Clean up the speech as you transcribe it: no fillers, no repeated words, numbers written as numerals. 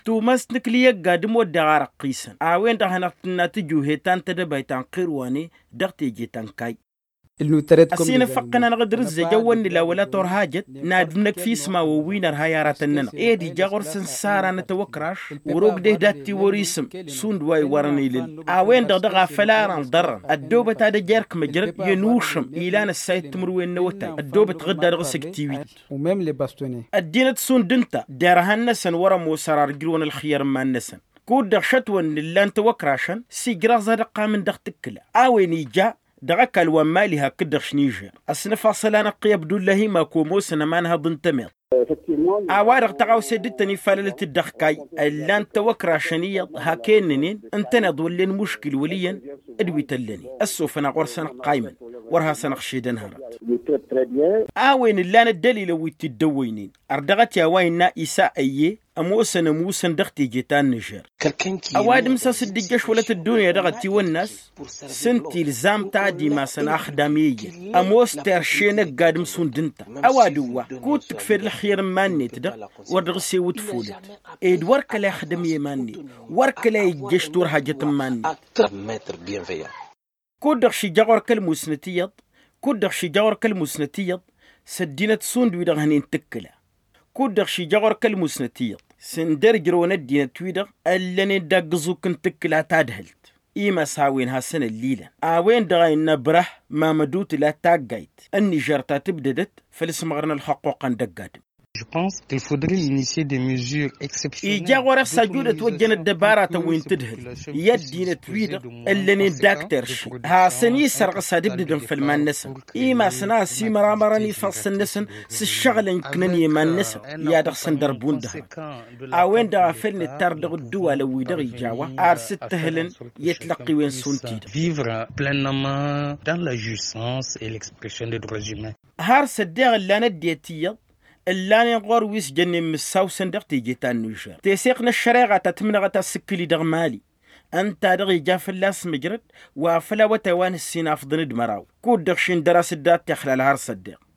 توماس نكليك قادم ودغار قيسا وين دهنا تجو هيتان تدبيتان قيرواني دغتي جيتان كاي أسينا فقنا نقدر الزجوان لا ولا ترهاجت نادمنك في سما ووينر هاياراتننا دي جاغور سنسارا نتوكراش وروق ده داتي وريسم سوند واي وراني لل وين دغدغا فلاران ضرن الدوبة تادا جارك مجرد ينوشم إيلان السايت تمروين نوتاي الدوبة تغدى رغسك تيويت وميم لي باستوني الدينة سون دنتا دارهن نسن ورا موسرار جرون الخيار ما نسن كود دغشتون اللي انت وكراشن سيجرا زرقا من دغتكلا وين يجا دغك الومالها كدخش نيجر أصنف صلانة قيب دولهي ما كوموسنا مانها ضنتمير عوارق تقاو سيدتني فللة الدخكاي اللان توكرا شنية هاكيننين انتنا دولين مشكل وليا ادوي تلني السوفنا غرسنا قايما ورها سنخشيدن هارات وين اللان الدليل ويت الدوينين اردغت يا وين إساء ايه اموسنا موسن دختي جيتان نجر اواد مساس الدجاش ولا الدنيا دغتي والناس سنتي الزام تادي ما سنا خدامية اموس ترشينك قادم سون دنتا اوادوا كوت تكفر الخير ماني تدق ودغسي وتفولت ايد ورك لا خدمية ماني ورك لا يجيش دور حاجة ماني كودخشي جاور كالمسنتيض كودخشي جاور كالمسنتيض سدينة سون دويدغ هنين تكلا كودخشي جاور كالمسنتيض سندر جرون الدين تويدغ اللي ندقزو كنتكلا تادهلت إيما ساوين هاسن الليلة وين دغاين نبرح ما مدوت لا تاقايت النيجر تبددت فلسمغرنا الحقوق دقادم. Je pense qu'il faudrait initier des mesures exceptionnelles. إيجا ورا سجودة توجن الدبارة وين تدهل يدين تويدر اللي نداكترش هاسني سرق سادبدن في المان نسن إيما سنا سيمرا مراني فص النسن سالشغل يمكنني ما النسن يادغ سندربون ده وين دا فلن التردغ الدول ويدغ جاوا ست هلن يتلقي وين سنتيد vivre pleinement dans la jouissance et l'expression des droits humains. هار سدغ اللي نديتيض اللاني غور ويس جني مساو سندق تيجيتان نيجر تيسيقنا الشريعة تتمنغة السكلي دغمالي انت دغي جاف اللاس مجرد وفلا وتوان السيناف ضند مراو كود دغشين دراسة دات تخلال هار صدق